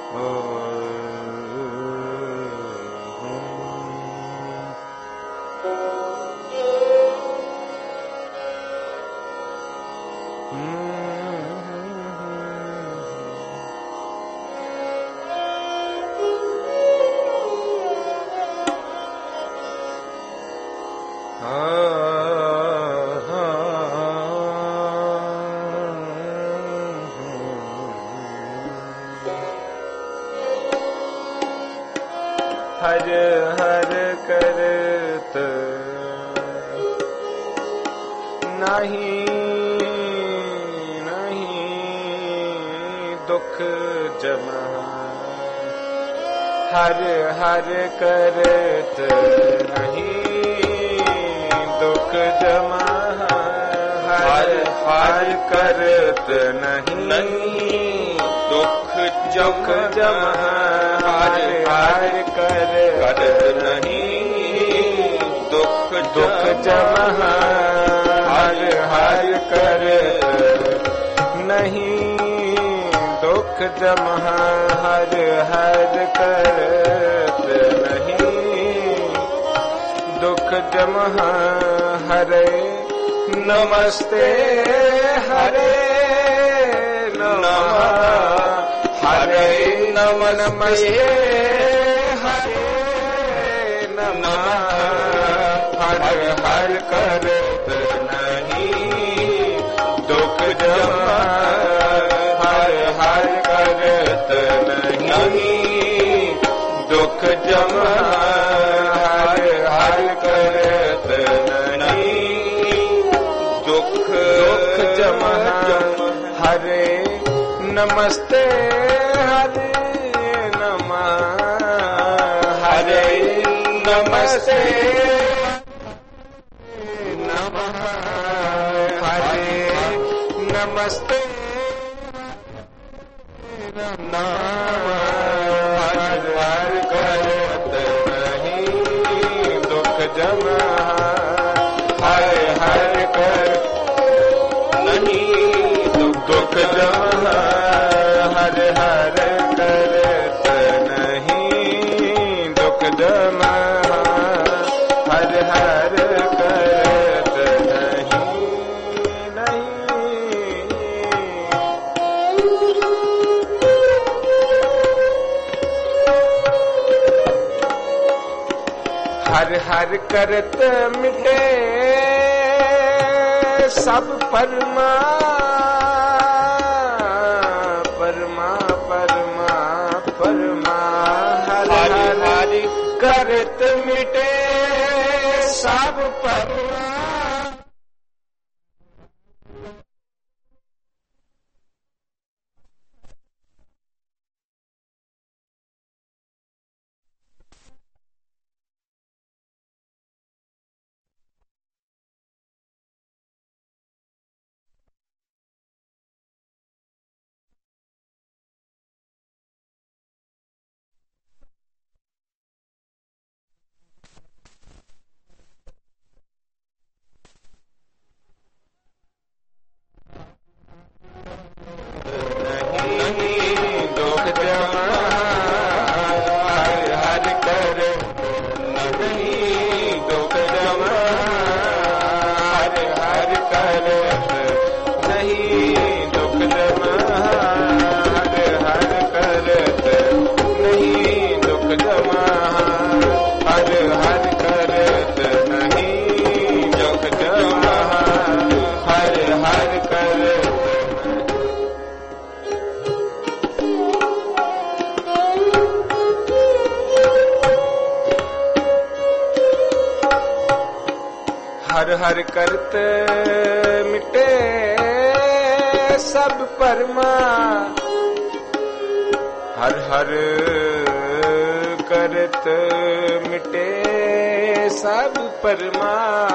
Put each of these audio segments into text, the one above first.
हर हर करत नहीं नहीं दुख जमा। हर हर करत नहीं दुख जमा। हर हर करत नहीं दुख जमा। हर हर करत नहीं दुख जमा। हर हर करत नहीं दुख जमा। हर हर करत नहीं दुख जमा। हरे नमस्ते हरे नमः। हरे नमस्ते हरे नमः। हर हर करत नहीं दुख जमा। हर हर करत नहीं दुख जमा। हर हर करत नहीं दुख जमा। हरे नमस्ते हरे नमः। हरे नमस्ते नमः। हरे नमस्ते नमः। हर हर करत नहीं दुख जमा। हर हर कर नहीं दुख जमा। हर हर करत नहीं दुख जमा। हर हर करत नहीं। हर हर करत मिटे सब परमा। परमा परमा परमा। हर हर करत मिटे सब परमा। हर हर करत मिटे सब परमा। हर हर करत मिटे सब परमा।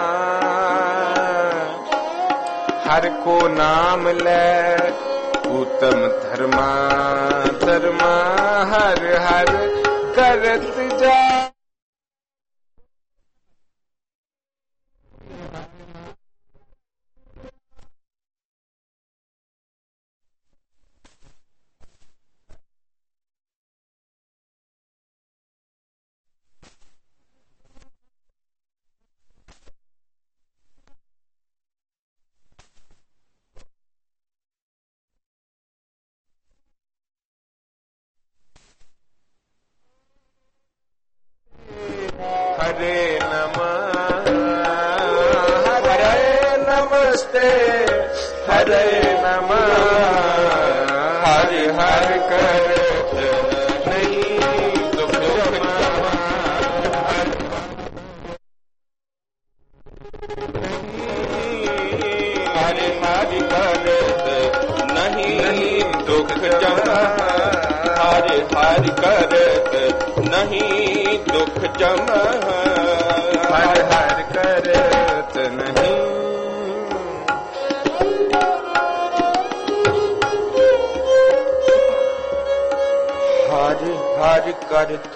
हर को नाम ले उत्तम धर्मा धर्मा। हर हर करत जा। हरे नमः हरि हरि करत नहीं दुख जमा हरि हरि करत नहीं दुख जमा हरि हरि करत नहीं दुख जमा हरि हरि करत नहीं हरि हरि करत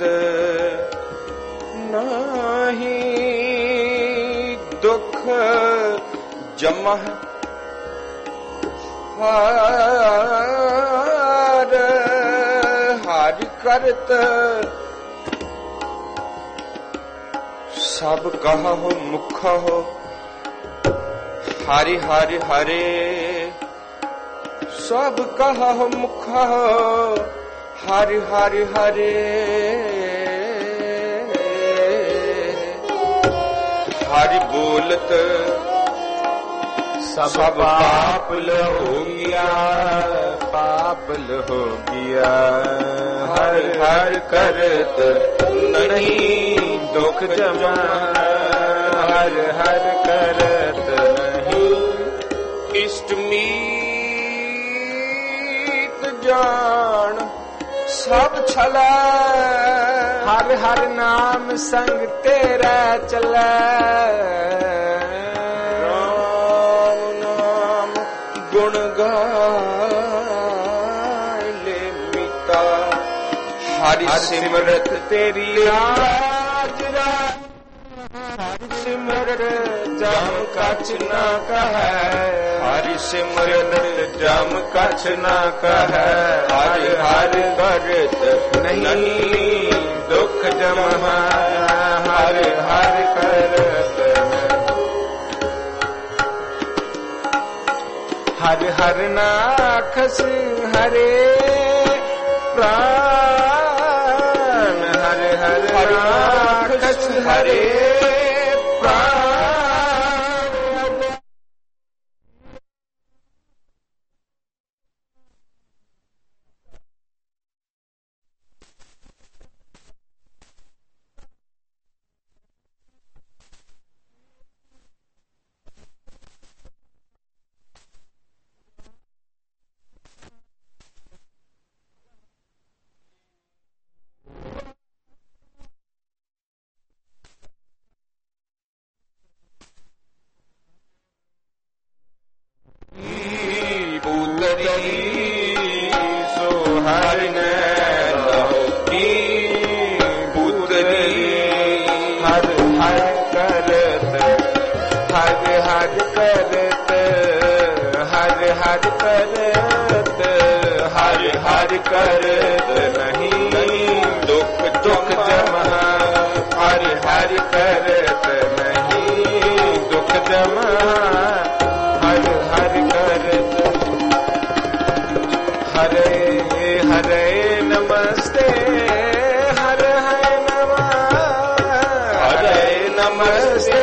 नहीं दुख जमह हरि हरि करत सब कहो मुख हो हरि हरि हरे सब कहो मुख हो हरि हरि हरे हरि बोलत सब पाप हो गया पाप हो गया हरि हरि करत नहीं दुख जमा हरि हरि करत नहीं इष्ट मीत जान सब छला हर हर नाम संग तेरा चला राम नाम गुण गाए ले मीता हरि सिमरत तेरी राज हरि सिमरत जम कछ न कहै हरि सिमरत जम कछ न कहै हरि हरि करत नहीं दुख जमा हरि हरि करत हरि हरि नाखस हरे प्राण हरि हरि नाखस हरे सो हरि की पुतरी हर हर करत हर हर करत हर हर करत हर हर करत नहीं दुख दुख जमा हर हर करत नहीं दुख जमा हर हर करत हरे हरे नमस्ते हरे हरे नमः हरे नमस्ते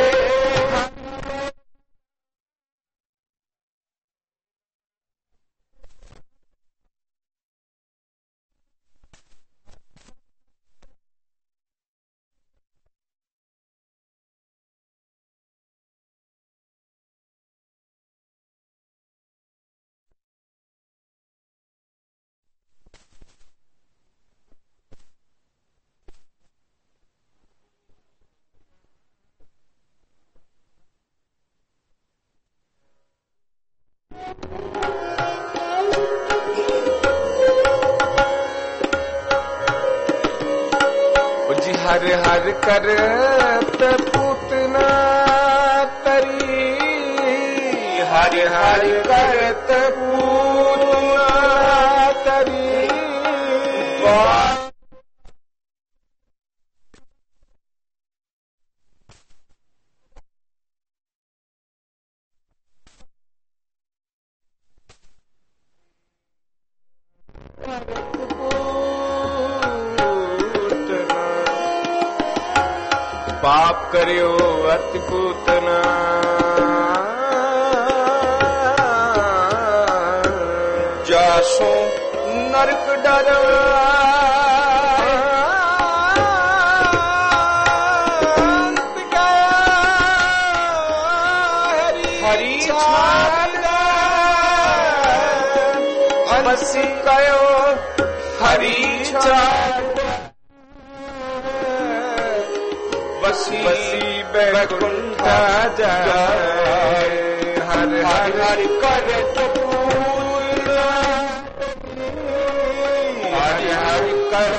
हर हर करत पूतना तरी हर हर करत पूतना तरी पाप करियो अति पूतना नरक डरवा हरि बसी कयो हरि बसी बैकुंठ जाए हर हर हर करे तो हर हर कर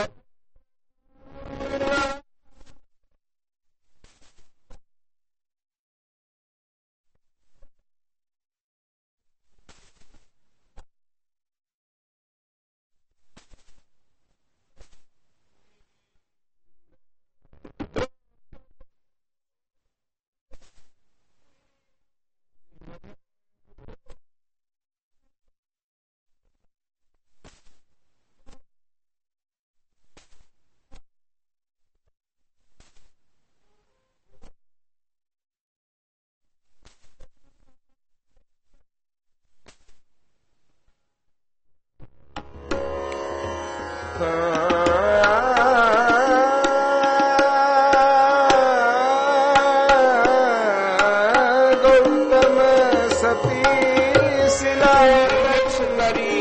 गौतम सती शिला लक्ष्मणी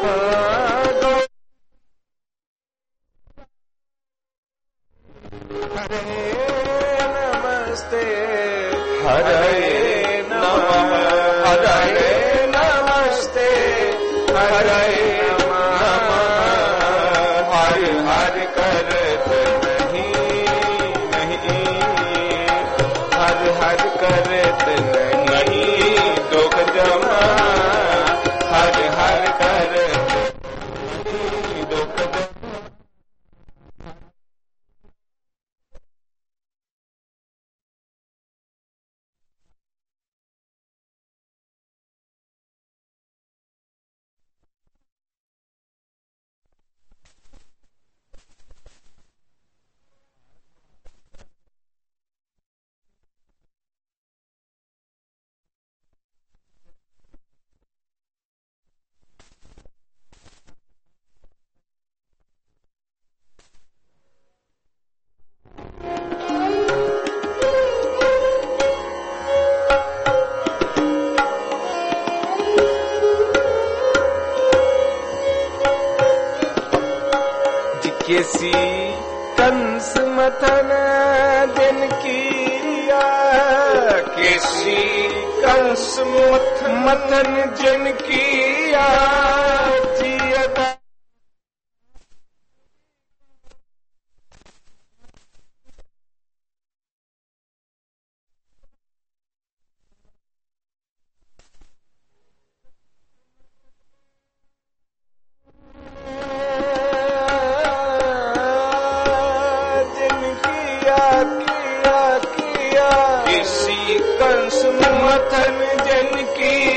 हरे नमस्ते हरे नमः हरे नमस्ते हरे हर करत नहीं हर हर करत नहीं दुख जमा हर हर करत दुख किसी कंस मथन दिन किया किसी कंस मथन जिन किया जियदा कंस मथन जिन की